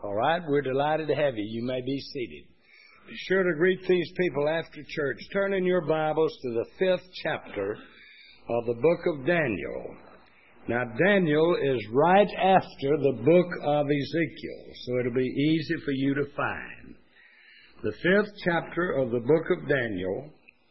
All right, we're delighted to have you. You may be seated. Be sure to greet these people after church. Turn in your Bibles to the 5th chapter of the book of Daniel. Now, Daniel is right after the book of Ezekiel, so it'll be easy for you to find. The 5th chapter of the book of Daniel.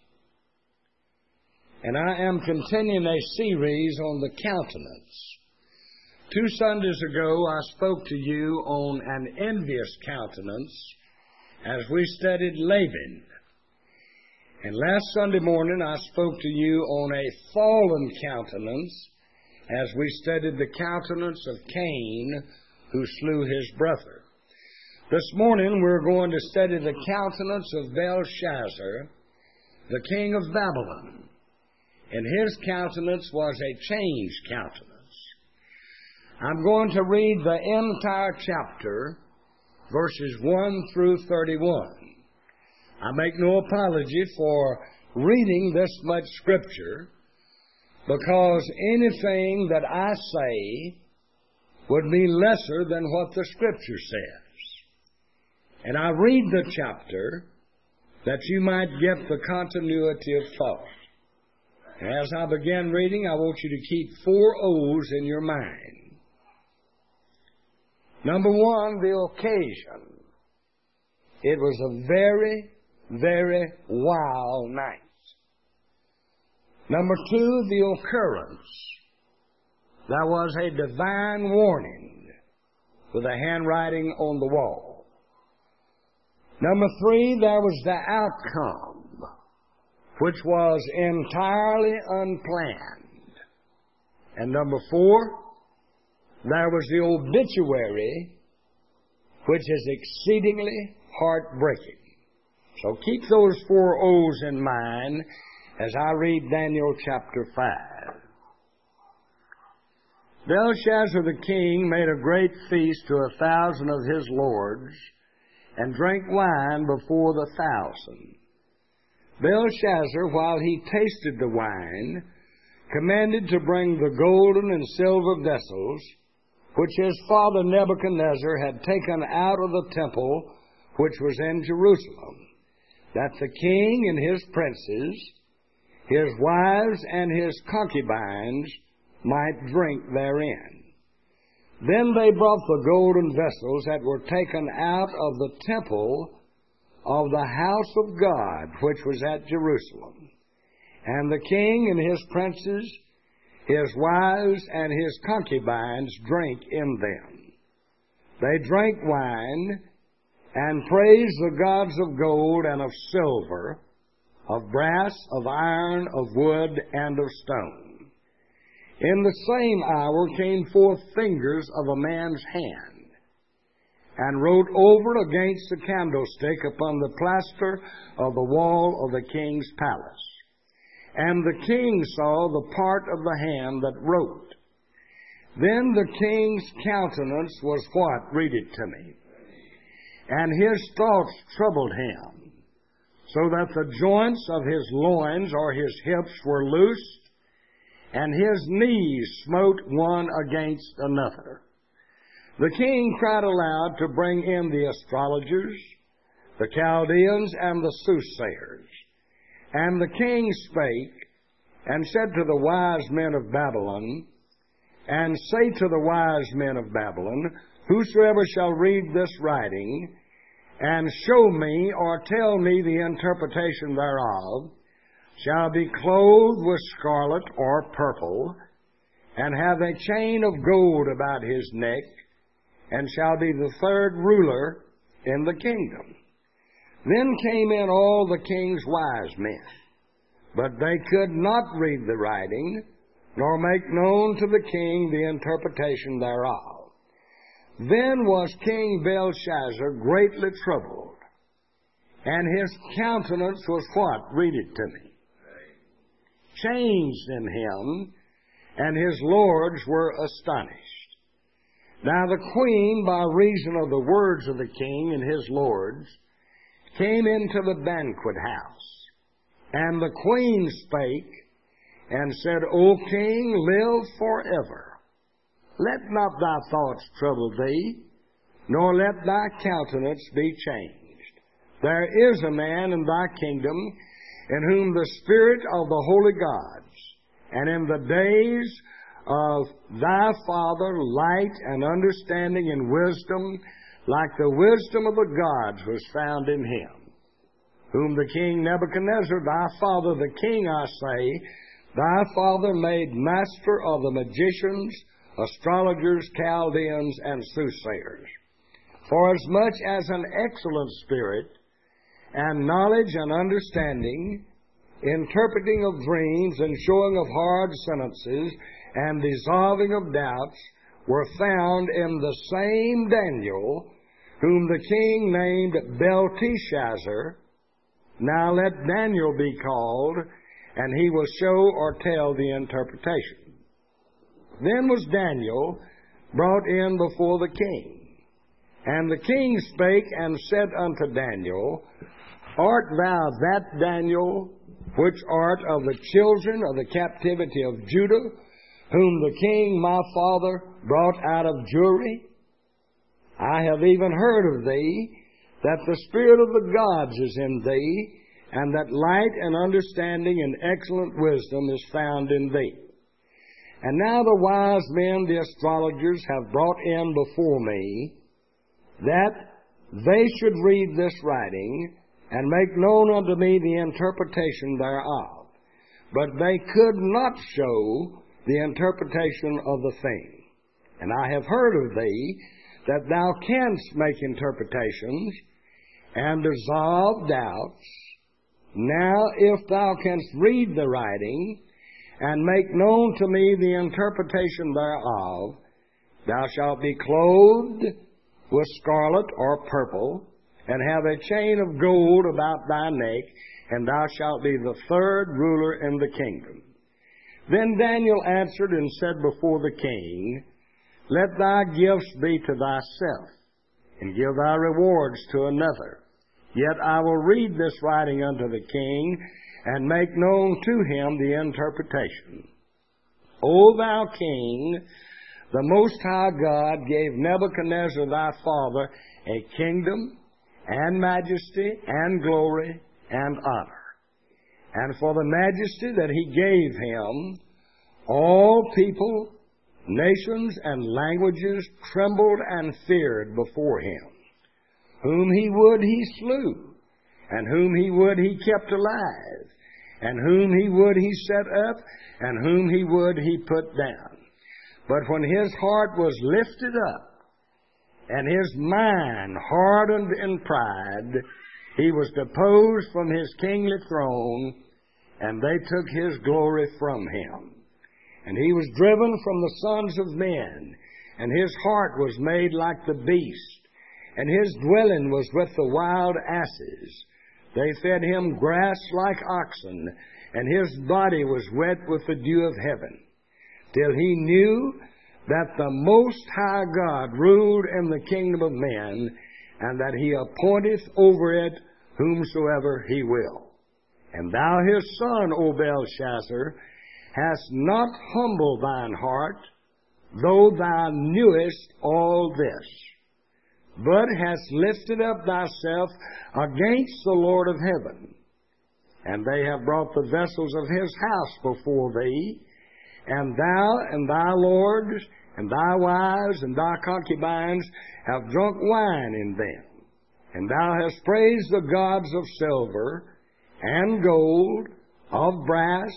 And I am continuing a series on the countenance. 2 Sundays ago, I spoke to you on an envious countenance as we studied Laban. And last Sunday morning, I spoke to you on a fallen countenance as we studied the countenance of Cain, who slew his brother. This morning, we're going to study the countenance of Belshazzar, the king of Babylon. And his countenance was a changed countenance. I'm going to read the entire chapter, verses 1 through 31. I make no apology for reading this much Scripture, because anything that I say would be lesser than what the Scripture says. And I read the chapter that you might get the continuity of thought. As I begin reading, I want you to keep 4 O's in your mind. Number 1, the occasion. It was a very, very wild night. Number 2, the occurrence. There was a divine warning with a handwriting on the wall. Number 3, there was the outcome, which was entirely unplanned. And number 4, there was the obituary, which is exceedingly heartbreaking. So keep those 4 O's in mind as I read Daniel chapter 5. Belshazzar the king made a great feast to 1,000 of his lords, and drank wine before the 1,000. Belshazzar, while he tasted the wine, commanded to bring the golden and silver vessels, which his father Nebuchadnezzar had taken out of the temple which was in Jerusalem, that the king and his princes, his wives and his concubines might drink therein. Then they brought the golden vessels that were taken out of the temple of the house of God, which was at Jerusalem. And the king and his princes, his wives, and his concubines drank in them. They drank wine, and praised the gods of gold and of silver, of brass, of iron, of wood, and of stone. In the same hour came forth fingers of a man's hand, and wrote over against the candlestick upon the plaster of the wall of the king's palace. And the king saw the part of the hand that wrote. Then the king's countenance was what? Read it to me. And his thoughts troubled him, so that the joints of his loins or his hips were loosed, and his knees smote one against another. The king cried aloud to bring in the astrologers, the Chaldeans, and the soothsayers. And the king spake, and said to the wise men of Babylon, and say to the wise men of Babylon, whosoever shall read this writing, and show me or tell me the interpretation thereof, shall be clothed with scarlet or purple, and have a chain of gold about his neck, and shall be the 3rd ruler in the kingdom. Then came in all the king's wise men, but they could not read the writing, nor make known to the king the interpretation thereof. Then was King Belshazzar greatly troubled, and his countenance was what? Read it to me. Changed in him, and his lords were astonished. Now the queen, by reason of the words of the king and his lords, came into the banquet house. And the queen spake, and said, O king, live forever. Let not thy thoughts trouble thee, nor let thy countenance be changed. There is a man in thy kingdom in whom the Spirit of the holy gods, and in the days of thy father light and understanding and wisdom, like the wisdom of the gods, was found in him. Whom the king Nebuchadnezzar, thy father the king, I say, thy father made master of the magicians, astrologers, Chaldeans, and soothsayers. For as much as an excellent spirit, and knowledge and understanding, interpreting of dreams, and showing of hard sentences, and dissolving of doubts, were found in the same Daniel, whom the king named Belteshazzar. Now let Daniel be called, and he will show or tell the interpretation. Then was Daniel brought in before the king. And the king spake and said unto Daniel, Art thou that Daniel, which art of the children of the captivity of Judah, whom the king my father brought out of Jewry? I have even heard of thee, that the Spirit of the gods is in thee, and that light and understanding and excellent wisdom is found in thee. And now the wise men, the astrologers, have brought in before me, that they should read this writing, and make known unto me the interpretation thereof. But they could not show the interpretation of the thing. And I have heard of thee, that thou canst make interpretations, and dissolve doubts. Now if thou canst read the writing, and make known to me the interpretation thereof, thou shalt be clothed with scarlet or purple, and have a chain of gold about thy neck, and thou shalt be the third ruler in the kingdom. Then Daniel answered and said before the king, Let thy gifts be to thyself, and give thy rewards to another. Yet I will read this writing unto the king, and make known to him the interpretation. O thou king, the Most High God gave Nebuchadnezzar thy father a kingdom, and majesty, and glory, and honor. And for the majesty that he gave him, all people, nations, and languages trembled and feared before him. Whom he would he slew, and whom he would he kept alive, and whom he would he set up, and whom he would he put down. But when his heart was lifted up, and his mind hardened in pride, he was deposed from his kingly throne, and they took his glory from him. And he was driven from the sons of men, and his heart was made like the beast, and his dwelling was with the wild asses. They fed him grass like oxen, and his body was wet with the dew of heaven, till he knew that the Most High God ruled in the kingdom of men, and that he appointeth over it whomsoever he will. And thou his son, O Belshazzar, hast not humbled thine heart, though thou knewest all this, but hast lifted up thyself against the Lord of heaven. And they have brought the vessels of his house before thee, and thou and thy lords, and thy wives, and thy concubines have drunk wine in them. And thou hast praised the gods of silver, and gold, of brass,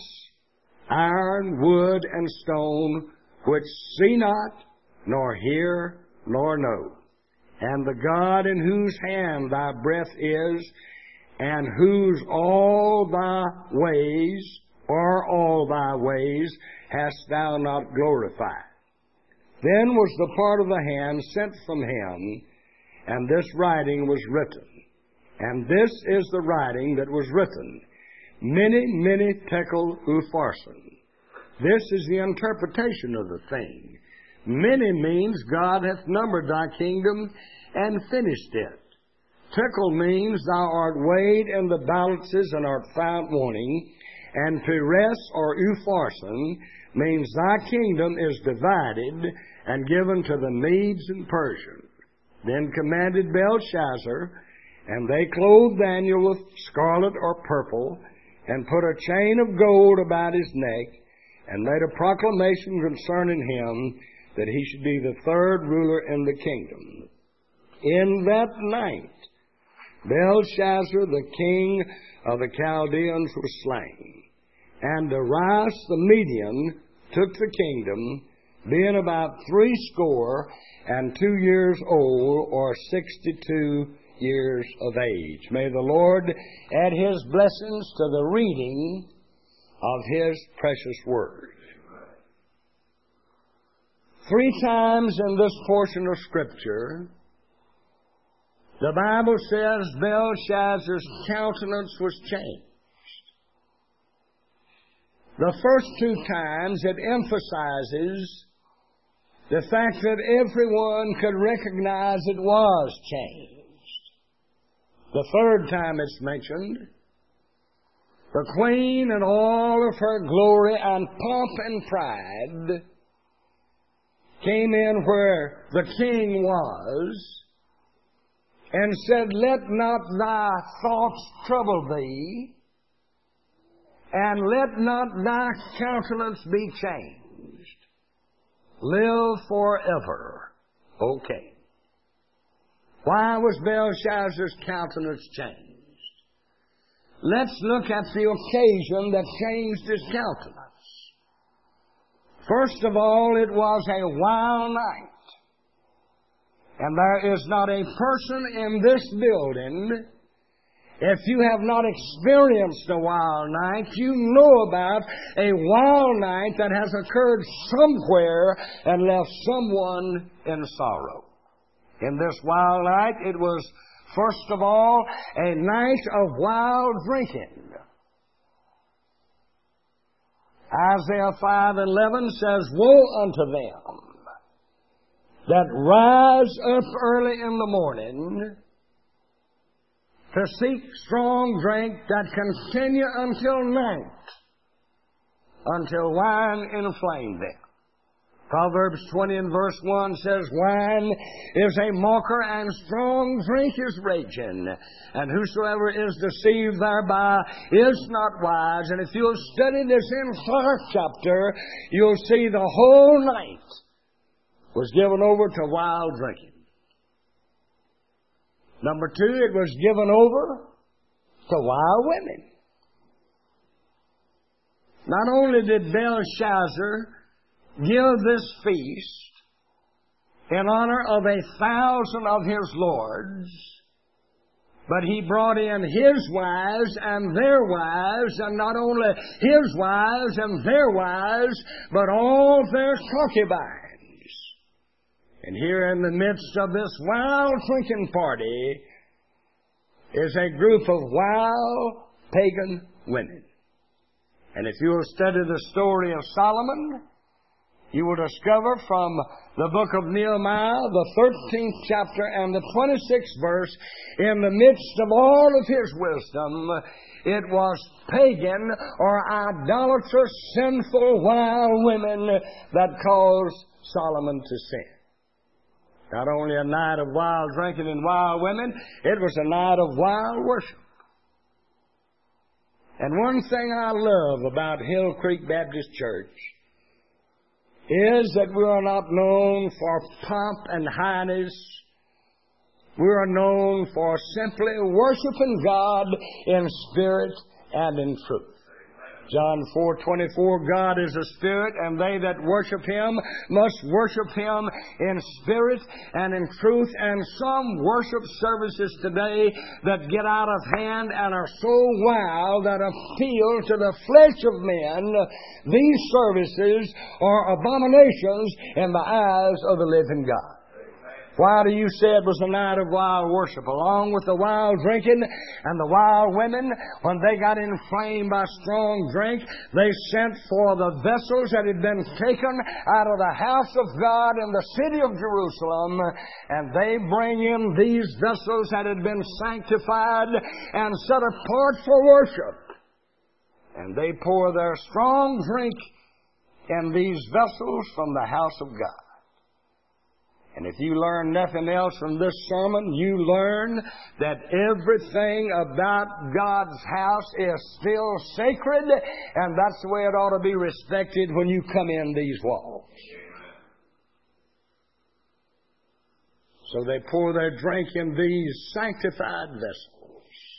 iron, wood, and stone, which see not, nor hear, nor know. And the God in whose hand thy breath is, and whose all thy ways, or all thy ways, hast thou not glorified. Then was the part of the hand sent from him, and this writing was written. And this is the writing that was written, Mene, Mene, Tekel, Upharsin. This is the interpretation of the thing. Mene means God hath numbered thy kingdom and finished it. Tekel means thou art weighed in the balances and art found wanting. And Peres or Upharsin means thy kingdom is divided and given to the Medes and Persians. then commanded Belshazzar, and they clothed Daniel with scarlet or purple, and put a chain of gold about his neck, and made a proclamation concerning him that he should be the third ruler in the kingdom. In that night, Belshazzar, the king of the Chaldeans, was slain, and Darius the Median took the kingdom, being about 62 old, or 62 years of age. May the Lord add His blessings to the reading of His precious word. 3 times in this portion of Scripture, the Bible says Belshazzar's countenance was changed. The first 2 times it emphasizes the fact that everyone could recognize it was changed. The third time it's mentioned, the queen in all of her glory and pomp and pride came in where the king was and said, "Let not thy thoughts trouble thee, and let not thy countenance be changed. Live forever, O king." Why was Belshazzar's countenance changed? Let's look at the occasion that changed his countenance. First of all, it was a wild night. And there is not a person in this building, if you have not experienced a wild night, you know about a wild night that has occurred somewhere and left someone in sorrow. In this wild night, it was, first of all, a night of wild drinking. Isaiah 5:11 says, "Woe unto them that rise up early in the morning to seek strong drink that continue until night, until wine inflame them." Proverbs 20 and verse 1 says, "Wine is a mocker, and strong drink is raging, and whosoever is deceived thereby is not wise." And if you'll study this entire chapter, you'll see the whole night was given over to wild drinking. Number 2, it was given over to wild women. Not only did Belshazzar give this feast in honor of 1,000 of his lords, but he brought in his wives and their wives, and not only his wives and their wives, but all their concubines. And here in the midst of this wild drinking party is a group of wild pagan women. And if you will study the story of Solomon, you will discover from the book of Nehemiah, the 13th chapter and the 26th verse, in the midst of all of his wisdom, it was pagan or idolatrous, sinful, wild women that caused Solomon to sin. Not only a night of wild drinking and wild women, it was a night of wild worship. And one thing I love about Hill Creek Baptist Church is that we are not known for pomp and highness. We are known for simply worshiping God in spirit and in truth. John 4:24, "God is a spirit, and they that worship Him must worship Him in spirit and in truth." And some worship services today that get out of hand and are so wild that appeal to the flesh of men, these services are abominations in the eyes of the living God. Why do you say it was a night of wild worship? Along with the wild drinking and the wild women, when they got inflamed by strong drink, they sent for the vessels that had been taken out of the house of God in the city of Jerusalem, and they bring in these vessels that had been sanctified and set apart for worship. And they pour their strong drink in these vessels from the house of God. And if you learn nothing else from this sermon, you learn that everything about God's house is still sacred, and that's the way it ought to be respected when you come in these walls. So they pour their drink in these sanctified vessels.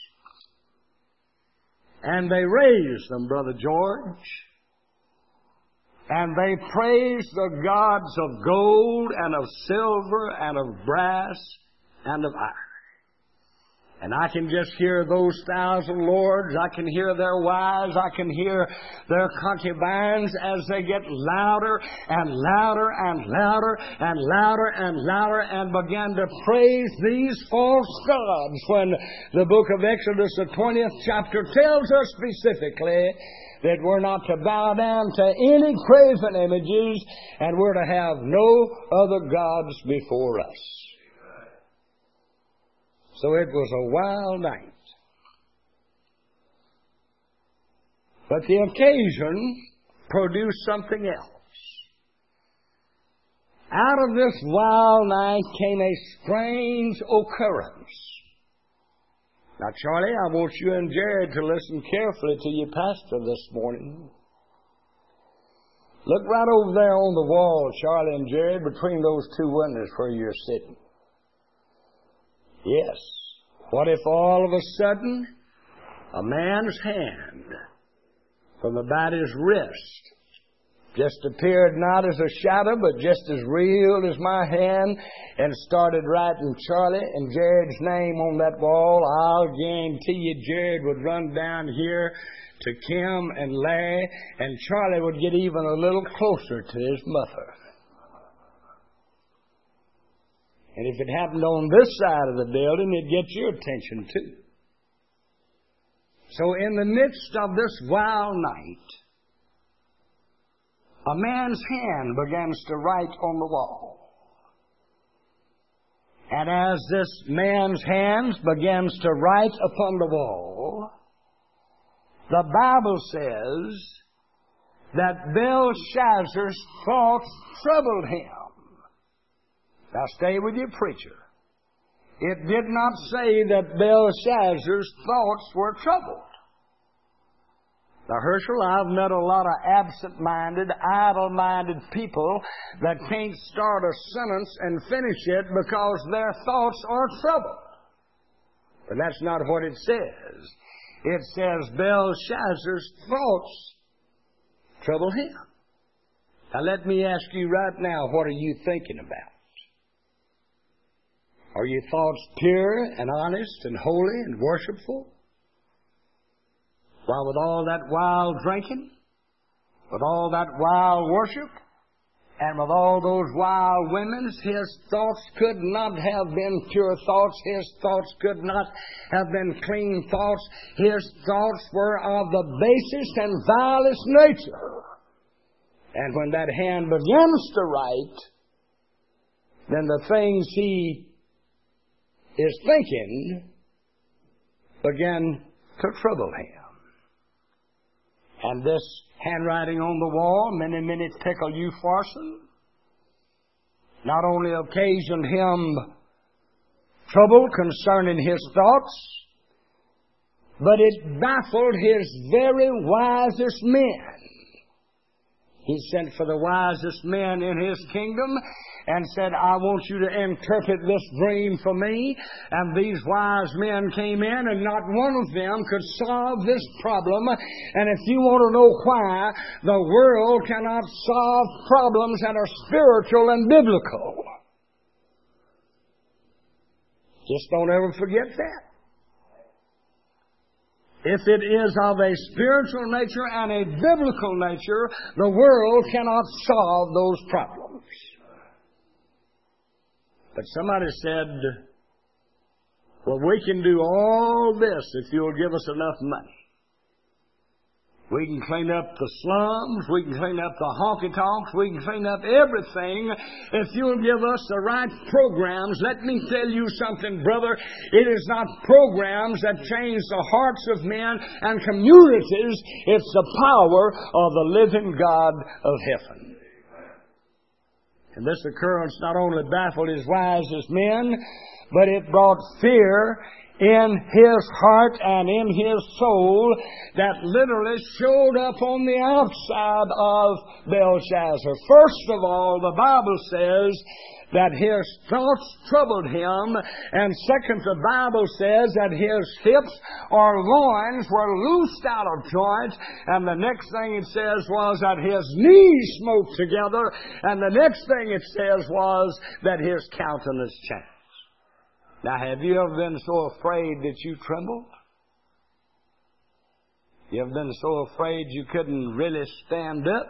And they raise them, Brother George. And they praise the gods of gold and of silver and of brass and of iron. And I can just hear those 1,000 lords. I can hear their wives. I can hear their concubines as they get louder and louder and louder and louder and louder and begin to praise these false gods, when the book of Exodus, the 20th chapter, tells us specifically that we're not to bow down to any graven images, and we're to have no other gods before us. So it was a wild night. But the occasion produced something else. Out of this wild night came a strange occurrence. Now, Charlie, I want you and Jared to listen carefully to your pastor this morning. Look right over there on the wall, Charlie and Jared, between those two windows where you're sitting. Yes. What if all of a sudden a man's hand from about his wrist just appeared not as a shadow, but just as real as my hand, and started writing Charlie and Jared's name on that wall? I'll guarantee you Jared would run down here to Kim and Larry, and Charlie would get even a little closer to his mother. And if it happened on this side of the building, it'd get your attention too. So in the midst of this wild night, a man's hand begins to write on the wall. And as this man's hand begins to write upon the wall, the Bible says that Belshazzar's thoughts troubled him. Now stay with your preacher. It did not say that Belshazzar's thoughts were troubled. Now, Herschel, I've met a lot of absent-minded, idle-minded people that can't start a sentence and finish it because their thoughts are troubled. But that's not what it says. It says Belshazzar's thoughts trouble him. Now, let me ask you right now, what are you thinking about? Are your thoughts pure and honest and holy and worshipful? While with all that wild drinking, with all that wild worship, and with all those wild women, his thoughts could not have been pure thoughts. His thoughts could not have been clean thoughts. His thoughts were of the basest and vilest nature. And when that hand begins to write, then the things he is thinking begin to trouble him. And this handwriting on the wall, many tickle you farson, not only occasioned him trouble concerning his thoughts, but it baffled his very wisest men. He sent for the wisest men in his kingdom and said, I want you to interpret this dream for me. And these wise men came in, and not one of them could solve this problem. And if you want to know why the world cannot solve problems that are spiritual and biblical, just don't ever forget that. If it is of a spiritual nature and a biblical nature, the world cannot solve those problems. But somebody said, well, we can do all this if you'll give us enough money. We can clean up the slums, we can clean up the honky-tonks, we can clean up everything if you'll give us the right programs. Let me tell you something, brother. It is not programs that change the hearts of men and communities. It's the power of the living God of heaven. And this occurrence not only baffled his wisest men, but it brought fear in his heart and in his soul that literally showed up on the outside of Belshazzar. First of all, the Bible says that his thoughts troubled him, and second, the Bible says that his hips or loins were loosed out of joint, and the next thing it says was that his knees smote together, and the next thing it says was that his countenance changed. Now, have you ever been so afraid that you trembled? You ever been so afraid you couldn't really stand up?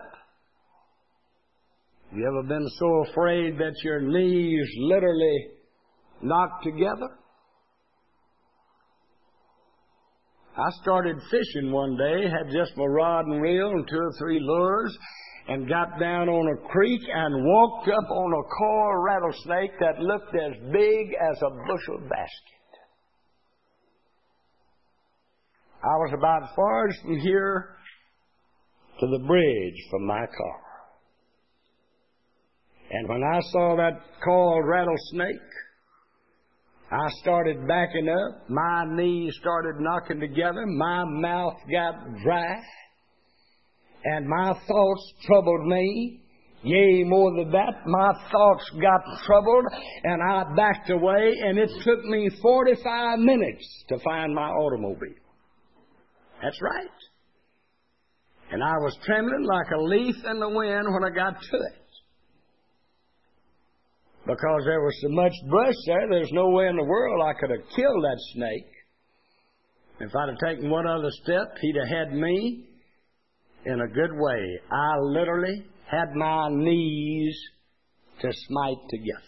You ever been so afraid that your knees literally knocked together? I started fishing one day, had just my rod and reel and 2 or 3 lures, and got down on a creek and walked up on a coral rattlesnake that looked as big as a bushel basket. I was about as far as from here to the bridge from my car. And when I saw that coiled rattlesnake, I started backing up. My knees started knocking together. My mouth got dry. And my thoughts troubled me. Yea, more than that, my thoughts got troubled, and I backed away, and it took me 45 minutes to find my automobile. That's right. And I was trembling like a leaf in the wind when I got to it. Because there was so much brush there, there's no way in the world I could have killed that snake. If I'd have taken one other step, he'd have had me in a good way. I literally had my knees to smite together.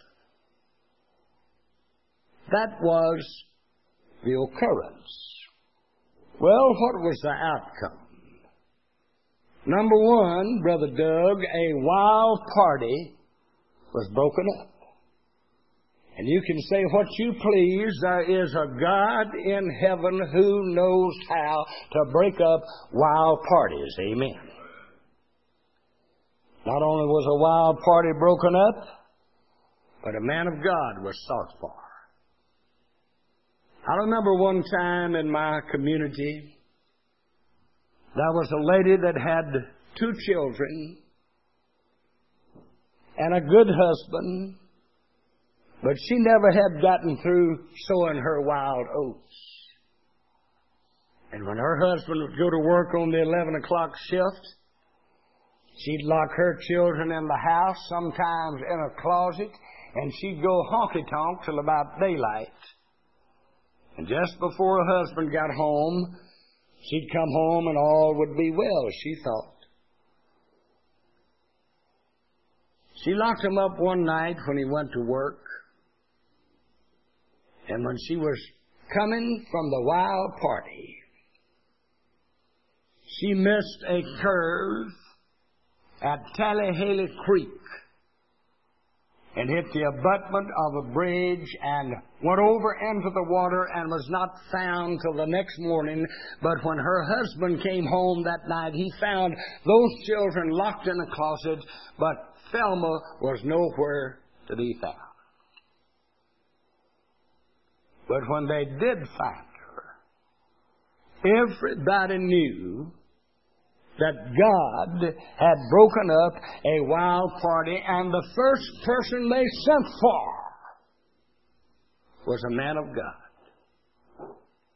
That was the occurrence. Well, what was the outcome? Number one, Brother Doug, a wild party was broken up. And you can say what you please, there is a God in heaven who knows how to break up wild parties. Amen. Not only was a wild party broken up, but a man of God was sought for. I remember one time in my community, there was a lady that had 2 children and a good husband, but she never had gotten through sowing her wild oats. And when her husband would go to work on the 11 o'clock shift, she'd lock her children in the house, sometimes in a closet, and she'd go honky-tonk till about daylight. And just before her husband got home, she'd come home and all would be well, she thought. She locked him up one night when he went to work. And when she was coming from the wild party, she missed a curve at Tallyhaley Creek and hit the abutment of a bridge and went over into the water and was not found till the next morning. But when her husband came home that night, he found those children locked in a closet, but Thelma was nowhere to be found. But when they did find her, everybody knew that God had broken up a wild party, and the first person they sent for was a man of God.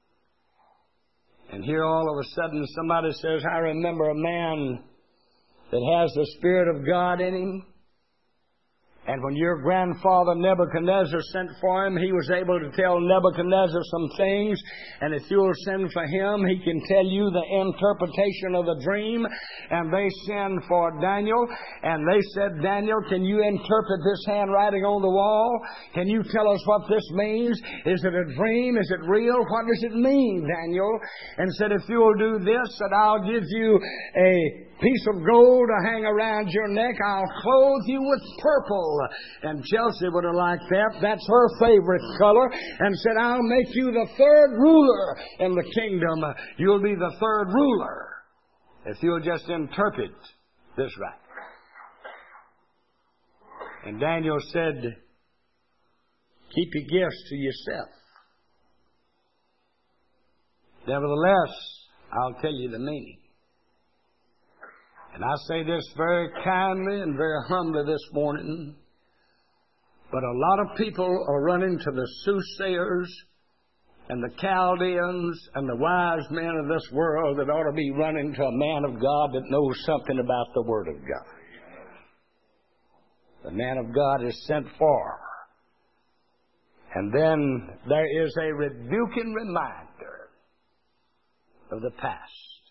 And here all of a sudden somebody says, I remember a man that has the Spirit of God in him. And when your grandfather Nebuchadnezzar sent for him, he was able to tell Nebuchadnezzar some things. And if you'll send for him, he can tell you the interpretation of the dream. And they send for Daniel. And they said, Daniel, can you interpret this handwriting on the wall? Can you tell us what this means? Is it a dream? Is it real? What does it mean, Daniel? And said, if you'll do this, that I'll give you a piece of gold to hang around your neck. I'll clothe you with purple. And Chelsea would have liked that. That's her favorite color. And said, I'll make you the 3rd ruler in the kingdom. You'll be the 3rd ruler if you'll just interpret this right. And Daniel said, keep your gifts to yourself. Nevertheless, I'll tell you the meaning. And I say this very kindly and very humbly this morning, but a lot of people are running to the soothsayers and the Chaldeans and the wise men of this world that ought to be running to a man of God that knows something about the Word of God. The man of God is sent for. And then there is a rebuking reminder of the past.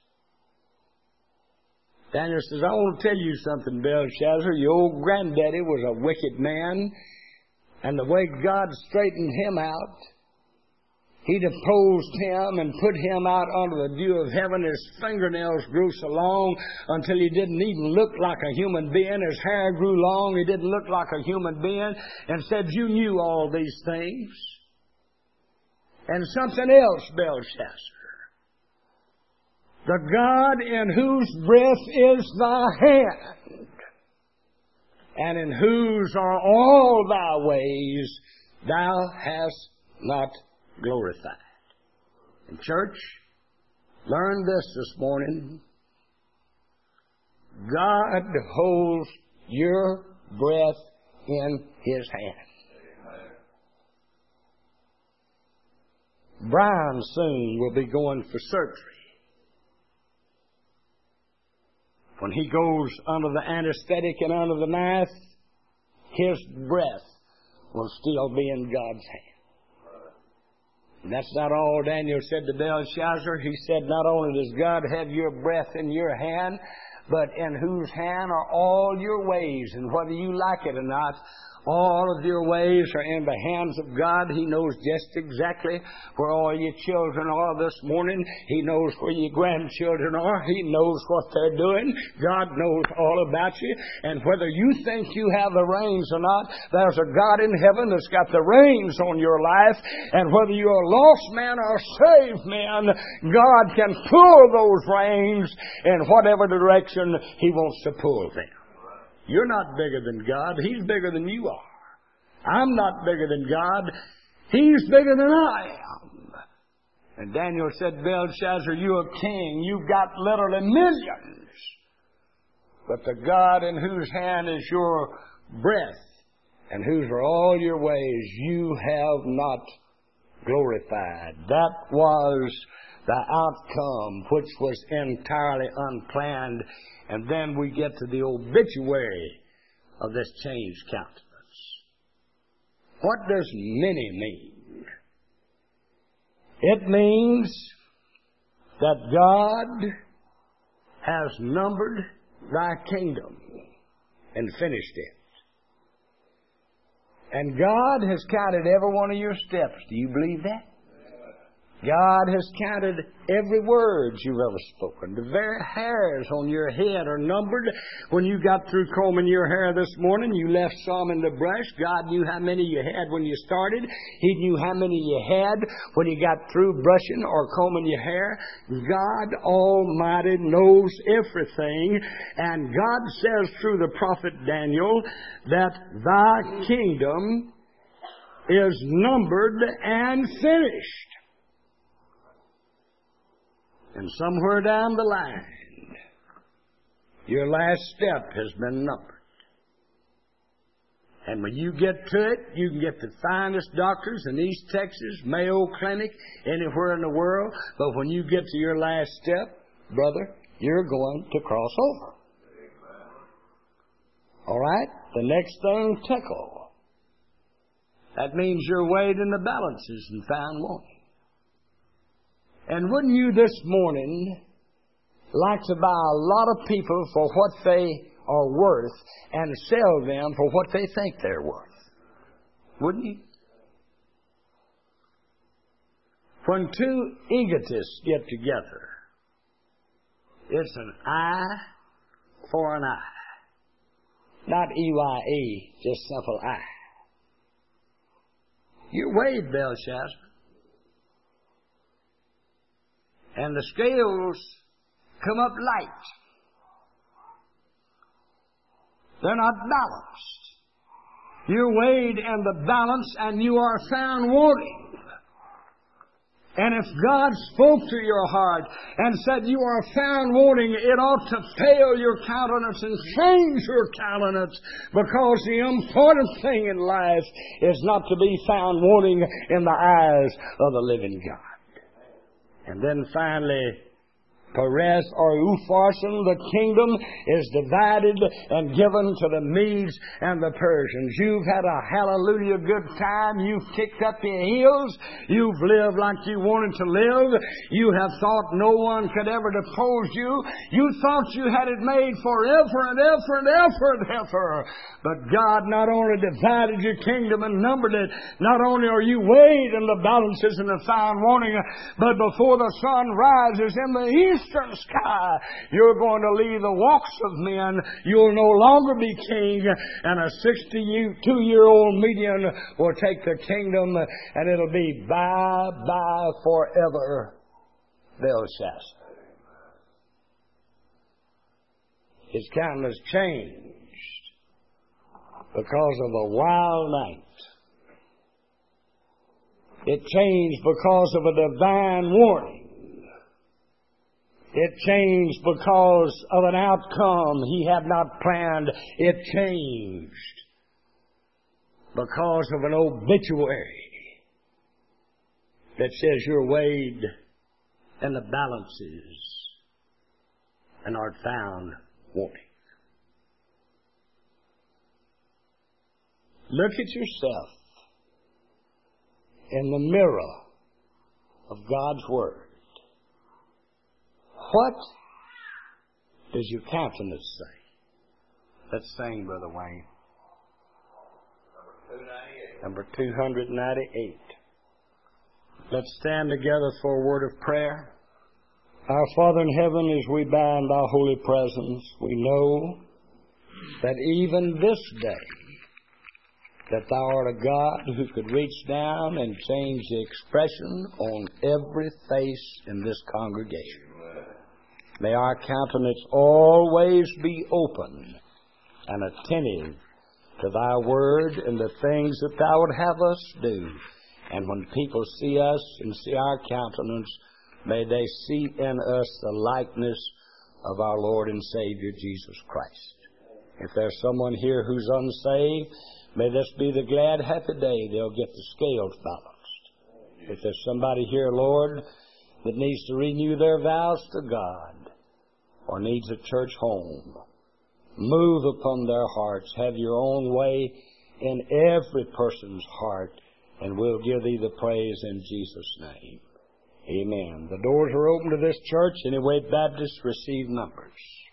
Daniel says, I want to tell you something, Belshazzar. Your old granddaddy was a wicked man, and the way God straightened him out, He deposed him and put him out under the dew of heaven. His fingernails grew so long until he didn't even look like a human being. His hair grew long. He didn't look like a human being. And said, you knew all these things. And something else, Belshazzar. The God in whose breath is thy hand, and in whose are all thy ways, thou hast not glorified. And church, learn this morning. God holds your breath in His hand. Brian soon will be going for surgery. When he goes under the anesthetic and under the knife, his breath will still be in God's hand. And that's not all Daniel said to Belshazzar. He said, not only does God have your breath in your hand, but in whose hand are all your ways. And whether you like it or not, all of your ways are in the hands of God. He knows just exactly where all your children are this morning. He knows where your grandchildren are. He knows what they're doing. God knows all about you. And whether you think you have the reins or not, there's a God in heaven that's got the reins on your life. And whether you're a lost man or a saved man, God can pull those reins in whatever direction He wants to pull them. You're not bigger than God. He's bigger than you are. I'm not bigger than God. He's bigger than I am. And Daniel said, Belshazzar, you're a king. You've got literally millions. But the God in whose hand is your breath and whose are all your ways, you have not glorified. That was the outcome, which was entirely unplanned. And then we get to the obituary of this changed countenance. What does many mean? It means that God has numbered thy kingdom and finished it. And God has counted every one of your steps. Do you believe that? God has counted every word you've ever spoken. The very hairs on your head are numbered. When you got through combing your hair this morning, you left some in the brush. God knew how many you had when you started. He knew how many you had when you got through brushing or combing your hair. God Almighty knows everything. And God says through the prophet Daniel that thy kingdom is numbered and finished. And somewhere down the line, your last step has been numbered. And when you get to it, you can get the finest doctors in East Texas, Mayo Clinic, anywhere in the world. But when you get to your last step, brother, you're going to cross over. All right? The next thing, tickle. That means you're weighed in the balances and found wanting. And wouldn't you this morning like to buy a lot of people for what they are worth and sell them for what they think they're worth? Wouldn't you? When two egotists get together, it's an eye for an eye. Not E-Y-E, just simple eye. You're weighed, Belshazzar. And the scales come up light. They're not balanced. You're weighed in the balance and you are found wanting. And if God spoke to your heart and said you are found wanting, it ought to pale your countenance and change your countenance, because the important thing in life is not to be found wanting in the eyes of the living God. And then finally, Perez or Upharsin, the kingdom is divided and given to the Medes and the Persians. You've had a hallelujah good time. You've kicked up your heels. You've lived like you wanted to live. You have thought no one could ever depose you. You thought you had it made forever and ever and ever and ever. But God not only divided your kingdom and numbered it, not only are you weighed in the balances and the found wanting, but before the sun rises in the eastern sky, you're going to leave the walks of men. You'll no longer be king, and a 62-year-old median will take the kingdom, and it'll be bye-bye forever, Belshazzar. His countenance changed because of a wild night. It changed because of a divine warning. It changed because of an outcome he had not planned. It changed because of an obituary that says you're weighed in the balances and art found wanting. Look at yourself in the mirror of God's Word. What does your countenance say? Let's sing, Brother Wayne. Number 298. Let's stand together for a word of prayer. Our Father in heaven, as we bow in thy holy presence, we know that even this day, that thou art a God who could reach down and change the expression on every face in this congregation. May our countenance always be open and attentive to thy word and the things that thou would have us do. And when people see us and see our countenance, may they see in us the likeness of our Lord and Savior Jesus Christ. If there's someone here who's unsaved, may this be the glad, happy day they'll get the scales balanced. If there's somebody here, Lord, that needs to renew their vows to God or needs a church home, move upon their hearts. Have your own way in every person's heart, and we'll give thee the praise in Jesus' name. Amen. The doors are open to this church. Anyway, Baptists, receive numbers.